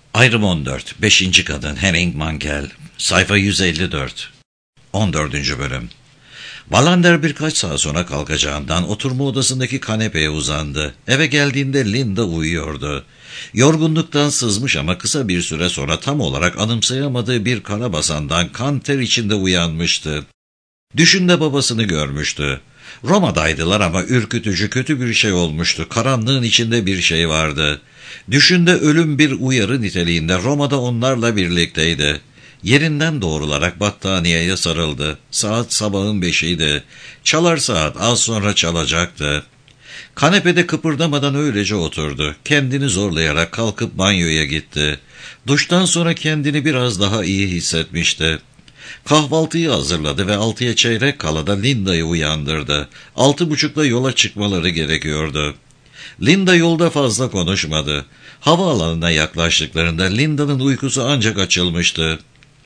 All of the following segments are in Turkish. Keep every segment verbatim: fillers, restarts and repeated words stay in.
Ayrım on dört. beşinci kadın Henning Mankell. Sayfa yüz elli dört. on dördüncü bölüm. Wallander birkaç saat sonra kalkacağından oturma odasındaki kanepeye uzandı. Eve geldiğinde Linda uyuyordu. Yorgunluktan sızmış ama kısa bir süre sonra tam olarak anımsayamadığı bir karabasandan kan ter içinde uyanmıştı. Düşünde babasını görmüştü. Roma'daydılar ama ürkütücü kötü bir şey olmuştu. Karanlığın içinde bir şey vardı. Düşünde ölüm bir uyarı niteliğinde Roma'da onlarla birlikteydi. Yerinden doğrularak battaniyeye sarıldı. Saat sabahın beşiydi. Çalar saat az sonra çalacaktı. Kanepede kıpırdamadan öylece oturdu. Kendini zorlayarak kalkıp banyoya gitti. Duştan sonra kendini biraz daha iyi hissetmişti. Kahvaltıyı hazırladı ve altıya çeyrek kala da Linda'yı uyandırdı. Altı buçukta yola çıkmaları gerekiyordu. Linda yolda fazla konuşmadı. Havaalanına yaklaştıklarında Linda'nın uykusu ancak açılmıştı.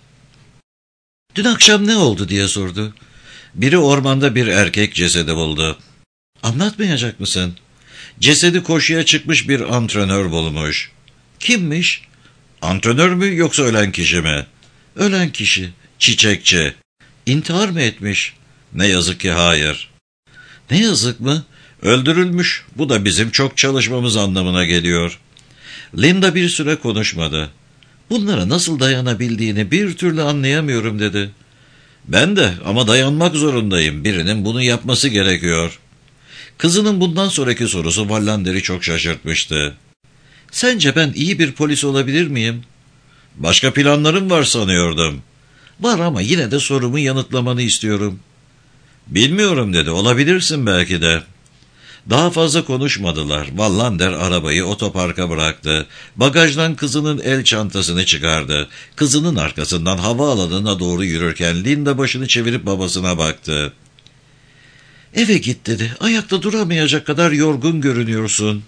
"Dün akşam ne oldu?" diye sordu. "Biri ormanda bir erkek cesedi buldu." "Anlatmayacak mısın?" "Cesedi koşuya çıkmış bir antrenör bulmuş." "Kimmiş?" "Antrenör mü yoksa ölen kişi mi?" "Ölen kişi. Çiçekçi." "İntihar mı etmiş?" "Ne yazık ki hayır." "Ne yazık mı?" "Öldürülmüş. Bu da bizim çok çalışmamız anlamına geliyor." Linda bir süre konuşmadı. "Bunlara nasıl dayanabildiğini bir türlü anlayamıyorum," dedi. "Ben de, ama dayanmak zorundayım. Birinin bunu yapması gerekiyor." Kızının bundan sonraki sorusu Wallander'i çok şaşırtmıştı. "Sence ben iyi bir polis olabilir miyim?" "Başka planlarım var sanıyordum." "Var ama yine de sorumu yanıtlamanı istiyorum." "Bilmiyorum," dedi. "Olabilirsin belki de." Daha fazla konuşmadılar. Wallander arabayı otoparka bıraktı. Bagajdan kızının el çantasını çıkardı. Kızının arkasından havaalanına doğru yürürken Linda başını çevirip babasına baktı. "Eve git," dedi. "Ayakta duramayacak kadar yorgun görünüyorsun."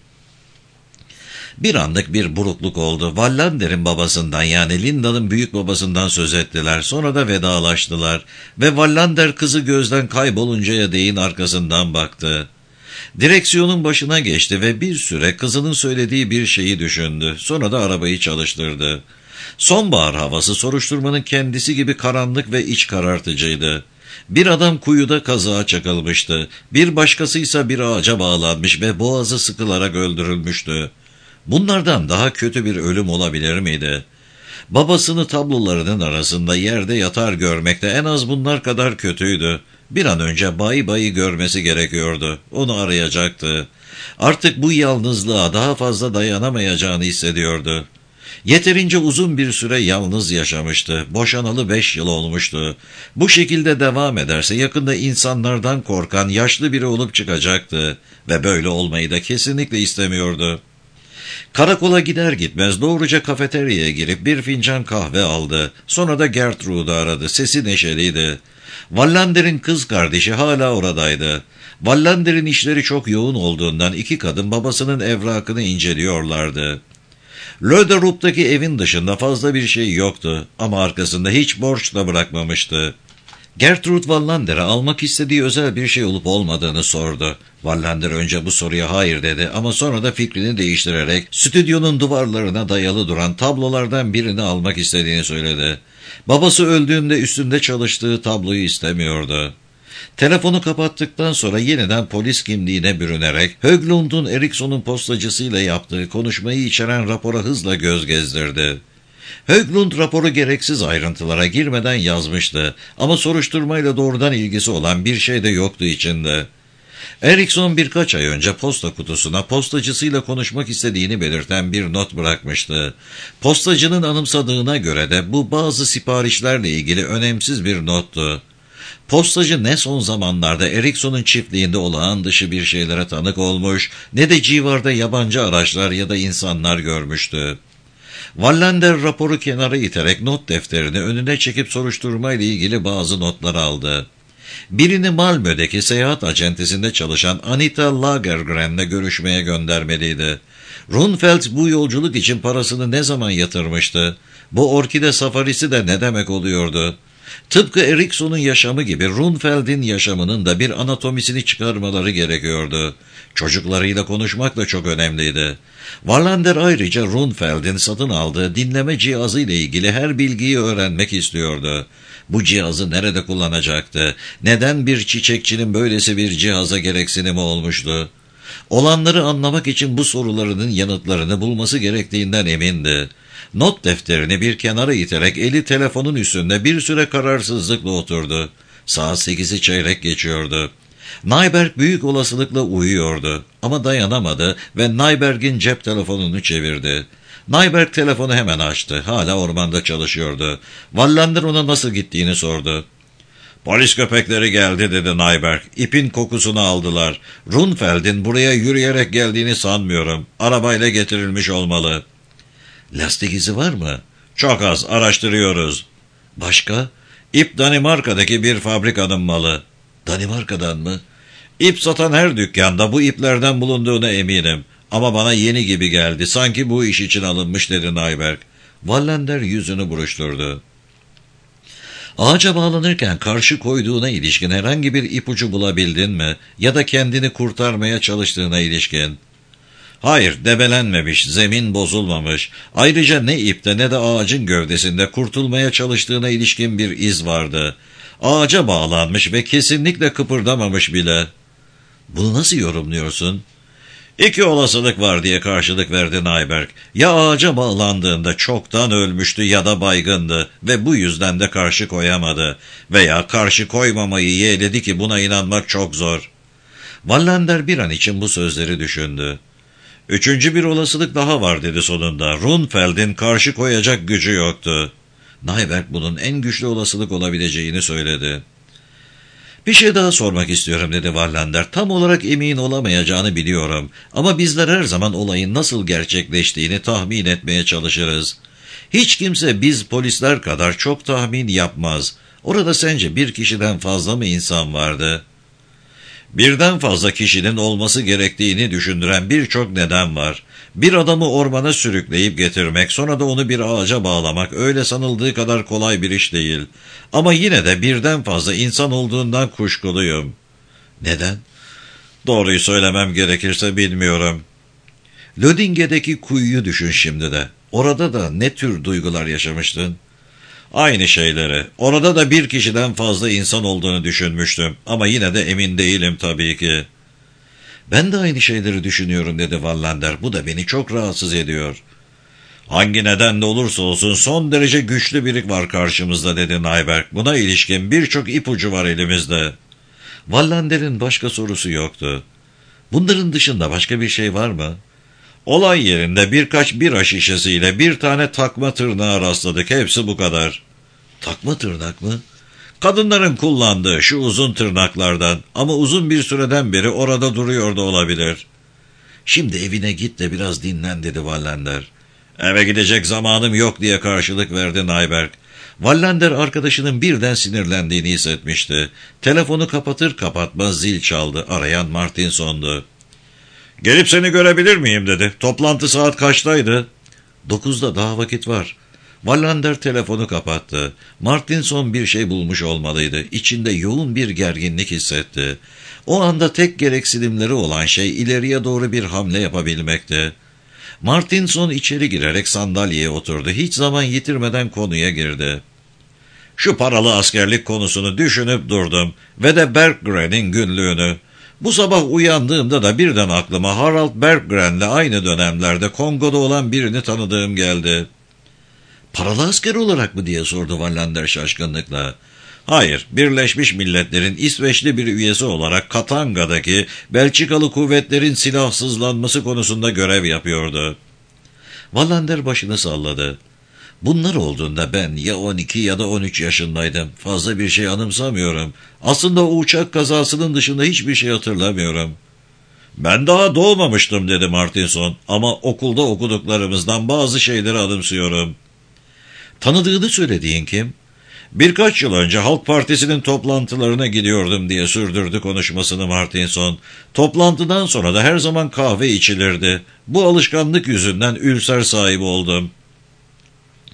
Bir anlık bir burukluk oldu. Wallander'in babasından, yani Linda'nın büyük babasından söz ettiler. Sonra da vedalaştılar. Ve Wallander kızı gözden kayboluncaya değin arkasından baktı. Direksiyonun başına geçti ve bir süre kızının söylediği bir şeyi düşündü. Sonra da arabayı çalıştırdı. Sonbahar havası soruşturmanın kendisi gibi karanlık ve iç karartıcıydı. Bir adam kuyuda kazığa çakılmıştı. Bir başkasıysa bir ağaca bağlanmış ve boğazı sıkılarak öldürülmüştü. Bunlardan daha kötü bir ölüm olabilir miydi? Babasını tablolarının arasında yerde yatar görmekte en az bunlar kadar kötüydü. Bir an önce Bay Bay'ı görmesi gerekiyordu. Onu arayacaktı. Artık bu yalnızlığa daha fazla dayanamayacağını hissediyordu. Yeterince uzun bir süre yalnız yaşamıştı. Boşanalı beş yıl olmuştu. Bu şekilde devam ederse yakında insanlardan korkan yaşlı biri olup çıkacaktı. Ve böyle olmayı da kesinlikle istemiyordu. Karakola gider gitmez doğruca kafeteryaya girip bir fincan kahve aldı. Sonra da Gertrude'u aradı. Sesi neşeliydi. Wallander'in kız kardeşi hala oradaydı. Wallander'in işleri çok yoğun olduğundan iki kadın babasının evrakını inceliyorlardı. Löderup'taki evin dışında fazla bir şey yoktu ama arkasında hiç borç da bırakmamıştı. Gertrude Wallander'e almak istediği özel bir şey olup olmadığını sordu. Wallander önce bu soruya hayır dedi ama sonra da fikrini değiştirerek stüdyonun duvarlarına dayalı duran tablolardan birini almak istediğini söyledi. Babası öldüğünde üstünde çalıştığı tabloyu istemiyordu. Telefonu kapattıktan sonra yeniden polis kimliğine bürünerek Höglund'un Eriksson'un postacısıyla yaptığı konuşmayı içeren rapora hızla göz gezdirdi. Höglund raporu gereksiz ayrıntılara girmeden yazmıştı ama soruşturmayla doğrudan ilgisi olan bir şey de yoktu içinde. Eriksson birkaç ay önce posta kutusuna postacısıyla konuşmak istediğini belirten bir not bırakmıştı. Postacının anımsadığına göre de bu bazı siparişlerle ilgili önemsiz bir nottu. Postacı ne son zamanlarda Eriksson'un çiftliğinde olağan dışı bir şeylere tanık olmuş, ne de civarda yabancı araçlar ya da insanlar görmüştü. Wallander raporu kenara iterek not defterini önüne çekip soruşturmayla ilgili bazı notlar aldı. Birini Malmö'deki seyahat acentesinde çalışan Anita Lagergren'le görüşmeye göndermeliydi. Rundfeld bu yolculuk için parasını ne zaman yatırmıştı? Bu orkide safarisi de ne demek oluyordu? Tıpkı Erikson'un yaşamı gibi Runfeld'in yaşamının da bir anatomisini çıkarmaları gerekiyordu. Çocuklarıyla konuşmak da çok önemliydi. Wallander ayrıca Runfeld'in satın aldığı dinleme cihazı ile ilgili her bilgiyi öğrenmek istiyordu. Bu cihazı nerede kullanacaktı? Neden bir çiçekçinin böylesi bir cihaza gereksinimi olmuştu? Olanları anlamak için bu sorularının yanıtlarını bulması gerektiğinden emindi. Not defterini bir kenara iterek eli telefonun üstünde bir süre kararsızlıkla oturdu. Saat sekizi çeyrek geçiyordu. Nyberg büyük olasılıkla uyuyordu ama dayanamadı ve Nyberg'in cep telefonunu çevirdi. Nyberg telefonu hemen açtı. Hala ormanda çalışıyordu. Wallander ona nasıl gittiğini sordu. "Polis köpekleri geldi," dedi Nyberg. "İpin kokusunu aldılar. Runfeld'in buraya yürüyerek geldiğini sanmıyorum. Arabayla getirilmiş olmalı." "Lastik izi var mı?" "Çok az, araştırıyoruz." "Başka?" "İp Danimarka'daki bir fabrikanın malı." "Danimarka'dan mı?" "İp satan her dükkanda bu iplerden bulunduğuna eminim. Ama bana yeni gibi geldi. Sanki bu iş için alınmış," dedi Nyberg. Wallander yüzünü buruşturdu. "Ağaca bağlanırken karşı koyduğuna ilişkin herhangi bir ipucu bulabildin mi? Ya da kendini kurtarmaya çalıştığına ilişkin?" "Hayır, debelenmemiş, zemin bozulmamış. Ayrıca ne ipte ne de ağacın gövdesinde kurtulmaya çalıştığına ilişkin bir iz vardı. Ağaca bağlanmış ve kesinlikle kıpırdamamış bile." "Bunu nasıl yorumluyorsun?" "İki olasılık var," diye karşılık verdi Nyberg. "Ya ağaca bağlandığında çoktan ölmüştü ya da baygındı ve bu yüzden de karşı koyamadı. Veya karşı koymamayı yeğledi ki buna inanmak çok zor." Wallander bir an için bu sözleri düşündü. "Üçüncü bir olasılık daha var," dedi sonunda. "Runfeld'in karşı koyacak gücü yoktu." Nyberg bunun en güçlü olasılık olabileceğini söyledi. "Bir şey daha sormak istiyorum," dedi Wallander. "Tam olarak emin olamayacağını biliyorum. Ama bizler her zaman olayın nasıl gerçekleştiğini tahmin etmeye çalışırız. Hiç kimse biz polisler kadar çok tahmin yapmaz. Orada sence bir kişiden fazla mı insan vardı?" "Birden fazla kişinin olması gerektiğini düşündüren birçok neden var. Bir adamı ormana sürükleyip getirmek, sonra da onu bir ağaca bağlamak öyle sanıldığı kadar kolay bir iş değil. Ama yine de birden fazla insan olduğundan kuşkuluyum." "Neden?" "Doğruyu söylemem gerekirse bilmiyorum." "Lödinge'deki kuyuyu düşün şimdi de. Orada da ne tür duygular yaşamıştın?" "Aynı şeyleri. Orada da bir kişiden fazla insan olduğunu düşünmüştüm. Ama yine de emin değilim tabii ki." "Ben de aynı şeyleri düşünüyorum," dedi Wallander. "Bu da beni çok rahatsız ediyor." "Hangi nedenle olursa olsun son derece güçlü biri var karşımızda," dedi Nyberg. "Buna ilişkin birçok ipucu var elimizde." Wallander'in başka sorusu yoktu. "Bunların dışında başka bir şey var mı?" "Olay yerinde birkaç bira şişesiyle bir tane takma tırnağa rastladık. Hepsi bu kadar." "Takma tırnak mı?" "Kadınların kullandığı şu uzun tırnaklardan, ama uzun bir süreden beri orada duruyor da olabilir." "Şimdi evine git de biraz dinlen," dedi Wallander. "Eve gidecek zamanım yok," diye karşılık verdi Nyberg. Wallander arkadaşının birden sinirlendiğini hissetmişti. Telefonu kapatır kapatmaz zil çaldı. Arayan Martinson'du. "Gelip seni görebilir miyim?" dedi. "Toplantı saat kaçtaydı?" "Dokuzda, daha vakit var." Wallander telefonu kapattı. Martinson bir şey bulmuş olmalıydı. İçinde yoğun bir gerginlik hissetti. O anda tek gereksinimleri olan şey ileriye doğru bir hamle yapabilmekti. Martinson içeri girerek sandalyeye oturdu. Hiç zaman yitirmeden konuya girdi. "Şu paralı askerlik konusunu düşünüp durdum ve de Berggren'in günlüğünü. Bu sabah uyandığımda da birden aklıma Harald Berggren'le aynı dönemlerde Kongo'da olan birini tanıdığım geldi." "Paralı asker olarak mı?" diye sordu Wallander şaşkınlıkla. "Hayır, Birleşmiş Milletler'in İsveçli bir üyesi olarak Katanga'daki Belçikalı kuvvetlerin silahsızlanması konusunda görev yapıyordu." Wallander başını salladı. "Bunlar olduğunda ben ya on iki ya da on üç yaşındaydım. Fazla bir şey anımsamıyorum. Aslında o uçak kazasının dışında hiçbir şey hatırlamıyorum." "Ben daha doğmamıştım," dedi Martinson. "Ama okulda okuduklarımızdan bazı şeyleri anımsıyorum." "Tanıdığını söylediğin kim?" "Birkaç yıl önce Halk Partisi'nin toplantılarına gidiyordum," diye sürdürdü konuşmasını Martinson. "Toplantıdan sonra da her zaman kahve içilirdi. Bu alışkanlık yüzünden ülser sahibi oldum."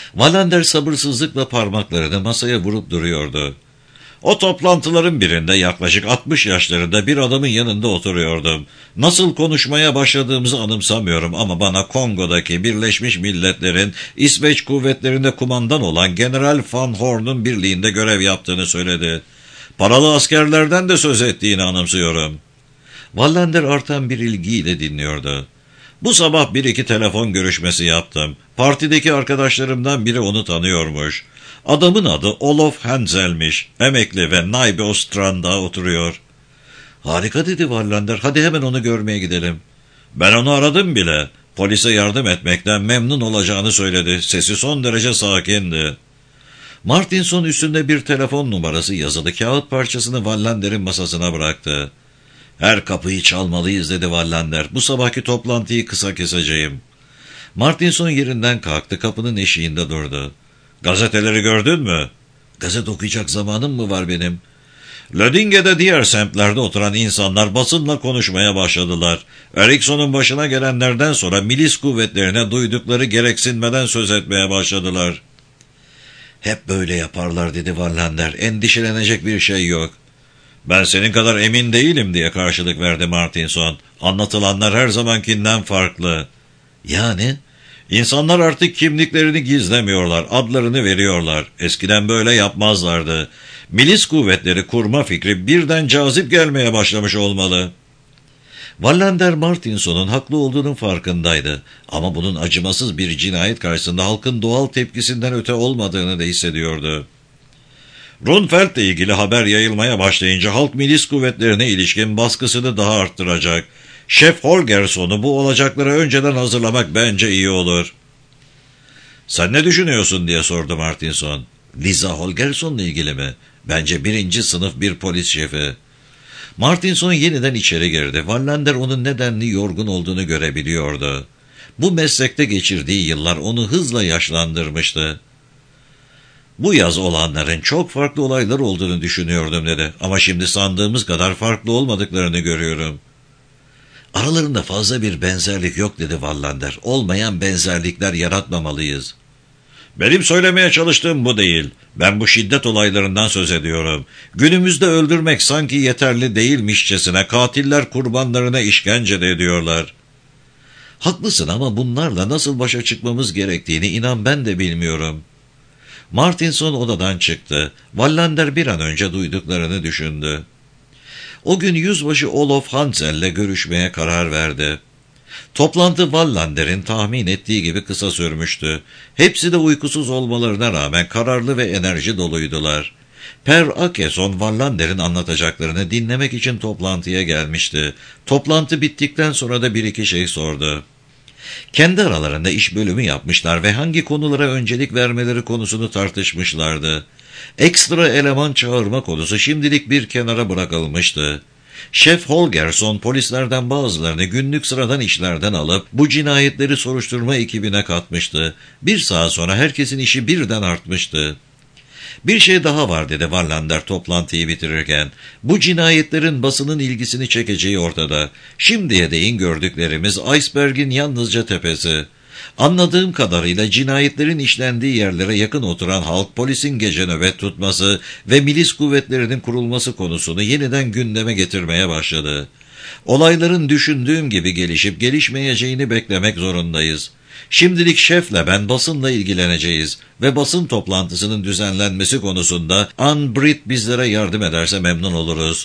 Wallander sabırsızlıkla parmaklarını masaya vurup duruyordu. O toplantıların birinde yaklaşık altmış yaşlarında bir adamın yanında oturuyordum. Nasıl konuşmaya başladığımızı anımsamıyorum ama bana Kongo'daki Birleşmiş Milletler'in İsveç kuvvetlerinde kumandan olan General Van Horn'un birliğinde görev yaptığını söyledi. Paralı askerlerden de söz ettiğini anımsıyorum. Wallander artan bir ilgiyle dinliyordu. Bu sabah bir iki telefon görüşmesi yaptım. Partideki arkadaşlarımdan biri onu tanıyormuş. Adamın adı Olof Hansel'miş. Emekli ve Naibe Ostrand'da oturuyor. Harika dedi Wallander. Hadi hemen onu görmeye gidelim. Ben onu aradım bile. Polise yardım etmekten memnun olacağını söyledi. Sesi son derece sakindi. Martinson üstünde bir telefon numarası yazılı kağıt parçasını Wallander'in masasına bıraktı. Her kapıyı çalmalıyız dedi Wallander. Bu sabahki toplantıyı kısa keseceğim. Martinson yerinden kalktı, kapının eşiğinde durdu. Gazeteleri gördün mü? Gazete okuyacak zamanım mı var benim? Lödinge'de diğer semtlerde oturan insanlar basınla konuşmaya başladılar. Ericsson'un başına gelenlerden sonra milis kuvvetlerine duydukları gereksinmeden söz etmeye başladılar. Hep böyle yaparlar dedi Wallander. Endişelenecek bir şey yok. Ben senin kadar emin değilim diye karşılık verdi Martinson. Anlatılanlar her zamankinden farklı. Yani? İnsanlar artık kimliklerini gizlemiyorlar, adlarını veriyorlar. Eskiden böyle yapmazlardı. Milis kuvvetleri kurma fikri birden cazip gelmeye başlamış olmalı. Wallander Martinson'un haklı olduğunun farkındaydı. Ama bunun acımasız bir cinayet karşısında halkın doğal tepkisinden öte olmadığını da hissediyordu. Runfeld'le ilgili haber yayılmaya başlayınca halk milis kuvvetlerine ilişkin baskısını daha arttıracak. Şef Holgersson'u bu olacaklara önceden hazırlamak bence iyi olur. Sen ne düşünüyorsun diye sordu Martinson. Liza Holgersson'la ilgili mi? Bence birinci sınıf bir polis şefi. Martinson yeniden içeri girdi. Wallander onun nedenli yorgun olduğunu görebiliyordu. Bu meslekte geçirdiği yıllar onu hızla yaşlandırmıştı. Bu yaz olanların çok farklı olaylar olduğunu düşünüyordum dedi. Ama şimdi sandığımız kadar farklı olmadıklarını görüyorum. Aralarında fazla bir benzerlik yok dedi Wallander. Olmayan benzerlikler yaratmamalıyız. Benim söylemeye çalıştığım bu değil. Ben bu şiddet olaylarından söz ediyorum. Günümüzde öldürmek sanki yeterli değilmişçesine katiller kurbanlarına işkence de ediyorlar. Haklısın ama bunlarla nasıl başa çıkmamız gerektiğini inan ben de bilmiyorum. Martinson odadan çıktı. Wallander bir an önce duyduklarını düşündü. O gün yüzbaşı Olof Hansel'le görüşmeye karar verdi. Toplantı Wallander'in tahmin ettiği gibi kısa sürmüştü. Hepsi de uykusuz olmalarına rağmen kararlı ve enerji doluydular. Per Akeson Wallander'in anlatacaklarını dinlemek için toplantıya gelmişti. Toplantı bittikten sonra da bir iki şey sordu. Kendi aralarında iş bölümü yapmışlar ve hangi konulara öncelik vermeleri konusunu tartışmışlardı. Ekstra eleman çağırma konusu şimdilik bir kenara bırakılmıştı. Şef Holgersson polislerden bazılarını günlük sıradan işlerden alıp bu cinayetleri soruşturma ekibine katmıştı. Bir saat sonra herkesin işi birden artmıştı. Bir şey daha var dedi Wallander toplantıyı bitirirken. Bu cinayetlerin basının ilgisini çekeceği ortada. Şimdiye değin gördüklerimiz iceberg'in yalnızca tepesi. Anladığım kadarıyla cinayetlerin işlendiği yerlere yakın oturan halk polisin gece nöbet tutması ve milis kuvvetlerinin kurulması konusunu yeniden gündeme getirmeye başladı. Olayların düşündüğüm gibi gelişip gelişmeyeceğini beklemek zorundayız. Şimdilik şefle ben basınla ilgileneceğiz ve basın toplantısının düzenlenmesi konusunda Ann Britt bizlere yardım ederse memnun oluruz.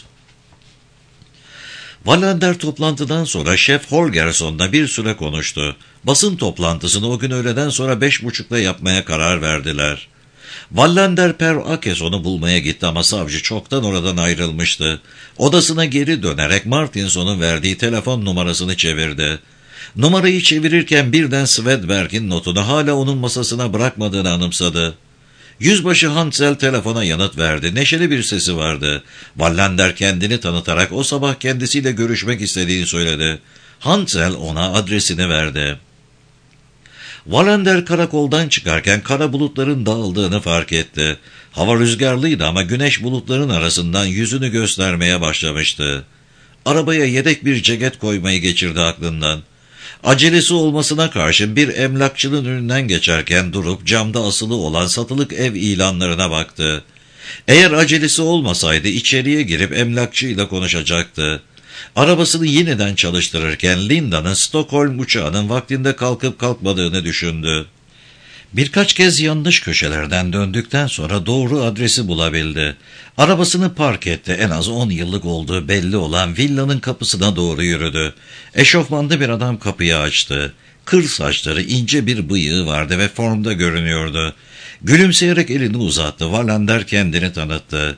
Wallander toplantıdan sonra Şef Holgersson'la bir süre konuştu. Basın toplantısını o gün öğleden sonra beş buçukta yapmaya karar verdiler. Wallander Per Akeson'u bulmaya gitti ama savcı çoktan oradan ayrılmıştı. Odasına geri dönerek Martinson'un verdiği telefon numarasını çevirdi. Numarayı çevirirken birden Swedberg'in notunu hala onun masasına bırakmadığını anımsadı. Yüzbaşı Hansel telefona yanıt verdi. Neşeli bir sesi vardı. Wallander kendini tanıtarak o sabah kendisiyle görüşmek istediğini söyledi. Hansel ona adresini verdi. Wallander karakoldan çıkarken kara bulutların dağıldığını fark etti. Hava rüzgarlıydı ama güneş bulutların arasından yüzünü göstermeye başlamıştı. Arabaya yedek bir ceket koymayı geçirdi aklından. Acelesi olmasına karşın bir emlakçının önünden geçerken durup camda asılı olan satılık ev ilanlarına baktı. Eğer acelesi olmasaydı içeriye girip emlakçıyla konuşacaktı. Arabasını yeniden çalıştırırken Linda'nın Stockholm uçağının vaktinde kalkıp kalkmadığını düşündü. Birkaç kez yanlış köşelerden döndükten sonra doğru adresi bulabildi. Arabasını park etti. En az on yıllık olduğu belli olan villanın kapısına doğru yürüdü. Eşofmanlı bir adam kapıyı açtı. Kır saçları, ince bir bıyığı vardı ve formda görünüyordu. Gülümseyerek elini uzattı. Wallander kendini tanıttı.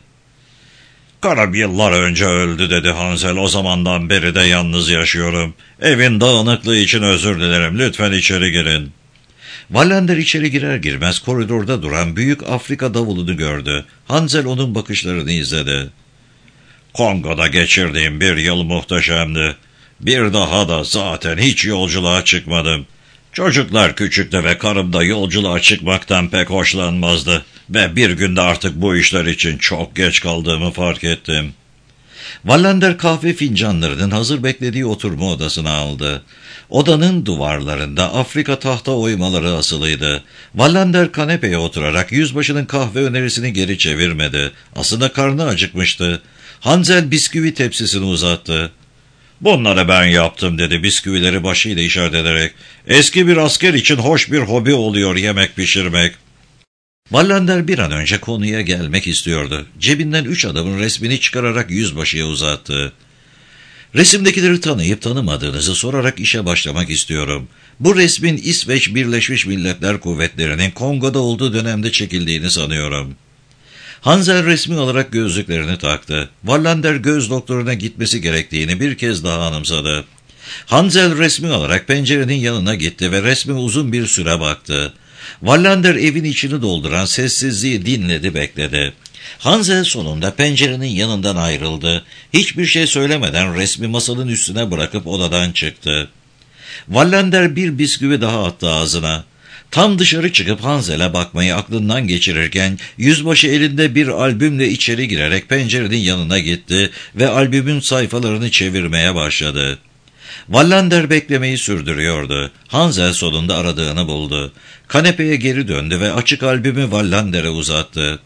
"Karım yıllar önce öldü," dedi Hansel. "O zamandan beri de yalnız yaşıyorum. Evin dağınıklığı için özür dilerim. Lütfen içeri girin." Wallander içeri girer girmez koridorda duran büyük Afrika davulunu gördü. Hansel onun bakışlarını izledi. "Kongo'da geçirdiğim bir yıl muhteşemdi. Bir daha da zaten hiç yolculuğa çıkmadım. Çocuklar küçüktü ve karım da yolculuğa çıkmaktan pek hoşlanmazdı. Ve bir günde artık bu işler için çok geç kaldığımı fark ettim." Wallander kahve fincanlarının hazır beklediği oturma odasına aldı. Odanın duvarlarında Afrika tahta oymaları asılıydı. Wallander kanepeye oturarak yüzbaşının kahve önerisini geri çevirmedi. Aslında karnı acıkmıştı. Hansel bisküvi tepsisini uzattı. "Bunları ben yaptım," dedi bisküvileri başıyla işaret ederek. "Eski bir asker için hoş bir hobi oluyor yemek pişirmek." Wallander bir an önce konuya gelmek istiyordu. Cebinden üç adamın resmini çıkararak yüzbaşıya uzattı. "Resimdekileri tanıyıp tanımadığınızı sorarak işe başlamak istiyorum. Bu resmin İsveç Birleşmiş Milletler Kuvvetleri'nin Kongo'da olduğu dönemde çekildiğini sanıyorum." Hansel resmi olarak gözlüklerini taktı. Wallander göz doktoruna gitmesi gerektiğini bir kez daha anımsadı. Hansel resmi olarak pencerenin yanına gitti ve resme uzun bir süre baktı. Wallander evin içini dolduran sessizliği dinledi, bekledi. Hansel sonunda pencerenin yanından ayrıldı. Hiçbir şey söylemeden resmi masanın üstüne bırakıp odadan çıktı. Wallander bir bisküvi daha attı ağzına. Tam dışarı çıkıp Hansel'e bakmayı aklından geçirirken yüzbaşı elinde bir albümle içeri girerek pencerenin yanına gitti ve albümün sayfalarını çevirmeye başladı. Wallander beklemeyi sürdürüyordu. Hansel sonunda aradığını buldu. Kanepeye geri döndü ve açık albümü Wallander'e uzattı.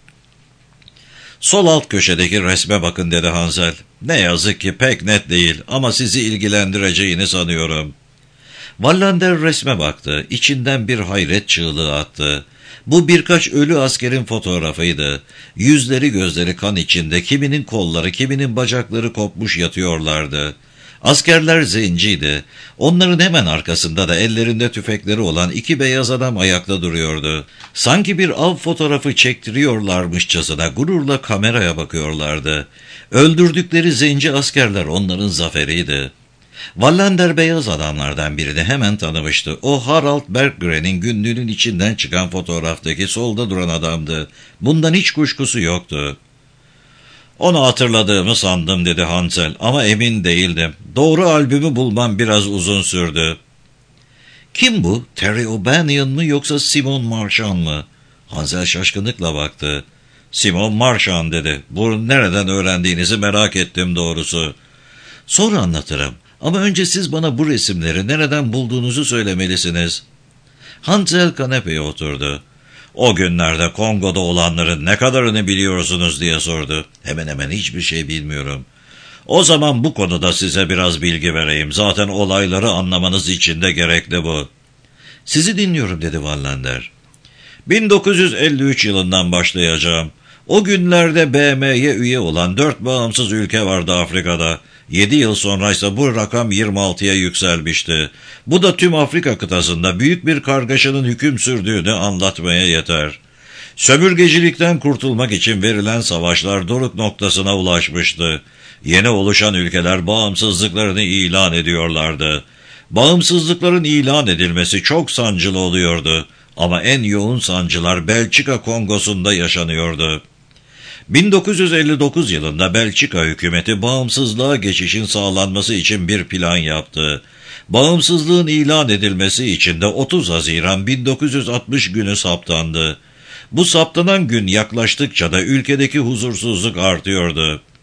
"Sol alt köşedeki resme bakın," dedi Hansel. "Ne yazık ki pek net değil ama sizi ilgilendireceğini sanıyorum." Wallander resme baktı. İçinden bir hayret çığlığı attı. Bu birkaç ölü askerin fotoğrafıydı. Yüzleri gözleri kan içinde, kiminin kolları, kiminin bacakları kopmuş yatıyorlardı. Askerler zenciydi. Onların hemen arkasında da ellerinde tüfekleri olan iki beyaz adam ayakta duruyordu. Sanki bir av fotoğrafı çektiriyorlarmışçasına gururla kameraya bakıyorlardı. Öldürdükleri zenci askerler onların zaferiydi. Wallander beyaz adamlardan birini hemen tanımıştı. O Harald Berggren'in günlüğünün içinden çıkan fotoğraftaki solda duran adamdı. Bundan hiç kuşkusu yoktu. "Onu hatırladığımı sandım," dedi Hansel, "ama emin değildim. Doğru albümü bulmam biraz uzun sürdü." "Kim bu? Terry O'Banion mı yoksa Simon Marchand mı?" Hansel şaşkınlıkla baktı. "Simon Marchand," dedi. "Bunu nereden öğrendiğinizi merak ettim doğrusu." "Sonra anlatırım. Ama önce siz bana bu resimleri nereden bulduğunuzu söylemelisiniz." Hansel kanepeye oturdu. "O günlerde Kongo'da olanların ne kadarını biliyorsunuz?" diye sordu. "Hemen hemen hiçbir şey bilmiyorum." "O zaman bu konuda size biraz bilgi vereyim. Zaten olayları anlamanız için de gerekli bu." "Sizi dinliyorum," dedi Wallander. bin dokuz yüz elli üç yılından başlayacağım. O günlerde B M'ye üye olan dört bağımsız ülke vardı Afrika'da. Yedi yıl sonraysa bu rakam yirmi altıya yükselmişti. Bu da tüm Afrika kıtasında büyük bir kargaşanın hüküm sürdüğünü anlatmaya yeter. Sömürgecilikten kurtulmak için verilen savaşlar doruk noktasına ulaşmıştı. Yeni oluşan ülkeler bağımsızlıklarını ilan ediyorlardı. Bağımsızlıkların ilan edilmesi çok sancılı oluyordu. Ama en yoğun sancılar Belçika Kongosu'nda yaşanıyordu. bin dokuz yüz elli dokuz yılında Belçika hükümeti bağımsızlığa geçişin sağlanması için bir plan yaptı. Bağımsızlığın ilan edilmesi için de otuz Haziran bin dokuz yüz altmış günü saptandı. Bu saptanan gün yaklaştıkça da ülkedeki huzursuzluk artıyordu.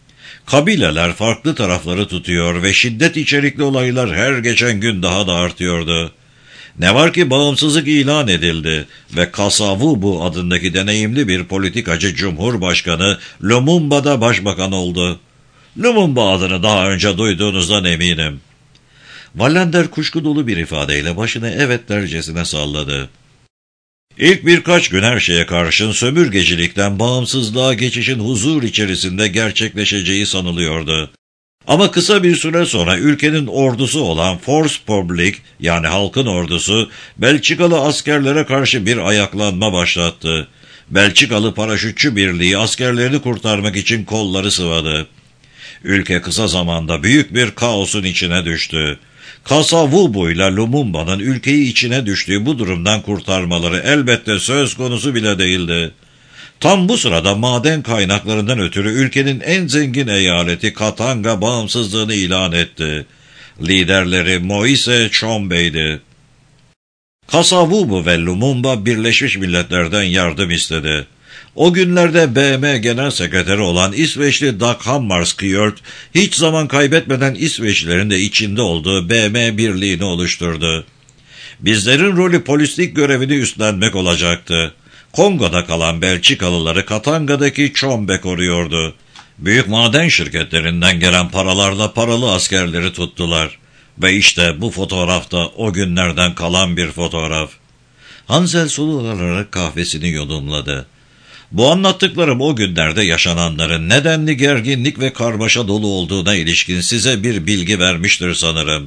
Kabileler farklı tarafları tutuyor ve şiddet içerikli olaylar her geçen gün daha da artıyordu. Ne var ki bağımsızlık ilan edildi ve Kasavubu adındaki deneyimli bir politikacı Cumhurbaşkanı Lumumba da başbakan oldu. Lumumba adını daha önce duyduğunuzdan eminim. Wallander kuşku dolu bir ifadeyle başını evet dercesine salladı. İlk birkaç gün her şeye karşın sömürgecilikten bağımsızlığa geçişin huzur içerisinde gerçekleşeceği sanılıyordu. Ama kısa bir süre sonra ülkenin ordusu olan Force Publique yani halkın ordusu Belçikalı askerlere karşı bir ayaklanma başlattı. Belçikalı paraşütçü birliği askerlerini kurtarmak için kolları sıvadı. Ülke kısa zamanda büyük bir kaosun içine düştü. Kasavubu ile Lumumba'nın ülkeyi içine düştüğü bu durumdan kurtarmaları elbette söz konusu bile değildi. Tam bu sırada maden kaynaklarından ötürü ülkenin en zengin eyaleti Katanga bağımsızlığını ilan etti. Liderleri Moise Tshombe'ydi. Kasavubu ve Lumumba Birleşmiş Milletler'den yardım istedi. O günlerde B M Genel Sekreteri olan İsveçli Dag Hammarskjöld hiç zaman kaybetmeden İsveçlilerin de içinde olduğu B M birliğini oluşturdu. Bizlerin rolü polislik görevini üstlenmek olacaktı. Kongo'da kalan Belçikalıları Katanga'daki Tshombe koruyordu. Büyük maden şirketlerinden gelen paralarla paralı askerleri tuttular. Ve işte bu fotoğrafta o günlerden kalan bir fotoğraf. Hansel soluklanarak kahvesini yudumladı. Bu anlattıklarım o günlerde yaşananların nedenli gerginlik ve karmaşa dolu olduğuna ilişkin size bir bilgi vermiştir sanırım.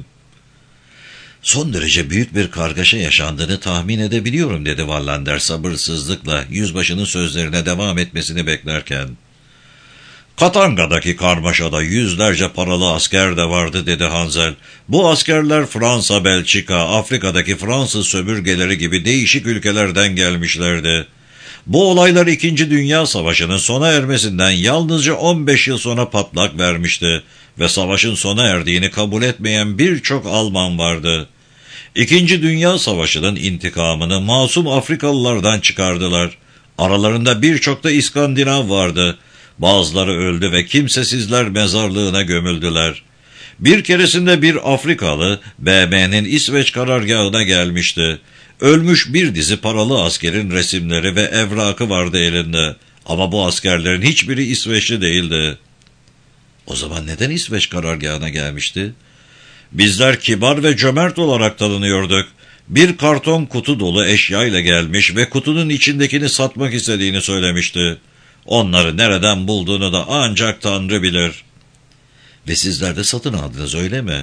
Son derece büyük bir kargaşa yaşandığını tahmin edebiliyorum dedi Wallander sabırsızlıkla yüzbaşının sözlerine devam etmesini beklerken. Katanga'daki karmaşada yüzlerce paralı asker de vardı dedi Hansel. Bu askerler Fransa, Belçika, Afrika'daki Fransız sömürgeleri gibi değişik ülkelerden gelmişlerdi. Bu olaylar İkinci Dünya Savaşı'nın sona ermesinden yalnızca on beş yıl sonra patlak vermişti ve savaşın sona erdiğini kabul etmeyen birçok Alman vardı. İkinci Dünya Savaşı'nın intikamını masum Afrikalılardan çıkardılar. Aralarında birçok da İskandinav vardı. Bazıları öldü ve kimsesizler mezarlığına gömüldüler. Bir keresinde bir Afrikalı B M'nin İsveç karargahına gelmişti. Ölmüş bir dizi paralı askerin resimleri ve evrakı vardı elinde. Ama bu askerlerin hiçbiri İsveçli değildi. O zaman neden İsveç karargahına gelmişti? Bizler kibar ve cömert olarak tanınıyorduk. Bir karton kutu dolu eşya ile gelmiş ve kutunun içindekini satmak istediğini söylemişti. Onları nereden bulduğunu da ancak Tanrı bilir. Ve sizler de satın aldınız öyle mi?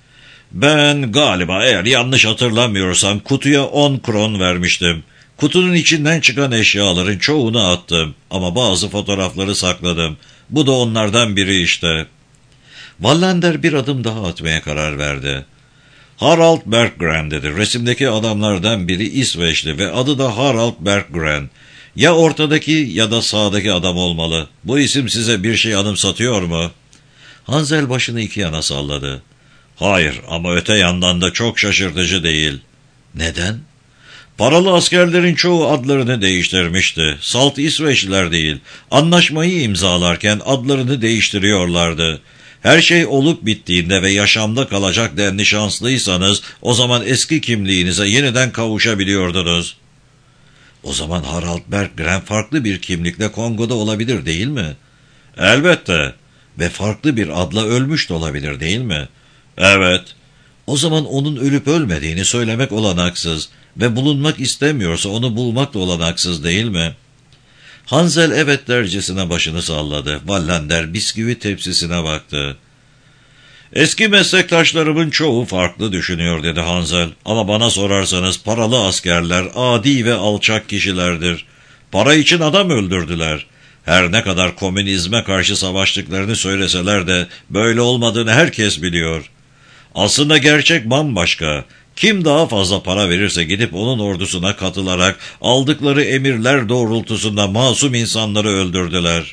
Ben galiba eğer yanlış hatırlamıyorsam kutuya on kron vermiştim. Kutunun içinden çıkan eşyaların çoğunu attım ama bazı fotoğrafları sakladım. Bu da onlardan biri işte. Wallander bir adım daha atmaya karar verdi. Harald Berggren dedi. Resimdeki adamlardan biri İsveçli ve adı da Harald Berggren. Ya ortadaki ya da sağdaki adam olmalı. Bu isim size bir şey anımsatıyor mu? Hansel başını iki yana salladı. Hayır ama öte yandan da çok şaşırtıcı değil. Neden? Paralı askerlerin çoğu adlarını değiştirmişti. Salt İsveçliler değil. Anlaşmayı imzalarken adlarını değiştiriyorlardı. Her şey olup bittiğinde ve yaşamda kalacak denli şanslıysanız o zaman eski kimliğinize yeniden kavuşabiliyordunuz. O zaman Harald Berggren farklı bir kimlikle Kongo'da olabilir değil mi? Elbette. Ve farklı bir adla ölmüş de olabilir değil mi? Evet. O zaman onun ölüp ölmediğini söylemek olanaksız ve bulunmak istemiyorsa onu bulmak da olanaksız değil mi? Hansel evet dercesine başını salladı. Wallander bisküvi tepsisine baktı. Eski meslektaşlarımın çoğu farklı düşünüyor dedi Hansel. Ama bana sorarsanız paralı askerler adi ve alçak kişilerdir. Para için adam öldürdüler. Her ne kadar komünizme karşı savaştıklarını söyleseler de böyle olmadığını herkes biliyor. Aslında gerçek bambaşka. Kim daha fazla para verirse gidip onun ordusuna katılarak aldıkları emirler doğrultusunda masum insanları öldürdüler.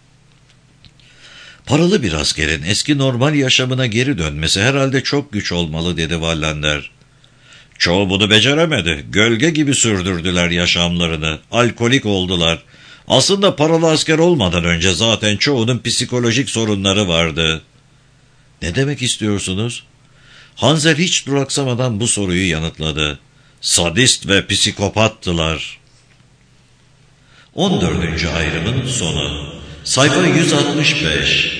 Paralı bir askerin eski normal yaşamına geri dönmesi herhalde çok güç olmalı dedi Wallander. Çoğu bunu beceremedi. Gölge gibi sürdürdüler yaşamlarını. Alkolik oldular. Aslında paralı asker olmadan önce zaten çoğunun psikolojik sorunları vardı. Ne demek istiyorsunuz? Hansel hiç duraksamadan bu soruyu yanıtladı. Sadist ve psikopattılar. on dördüncü ayrımın sonu. Sayfa yüz altmış beş.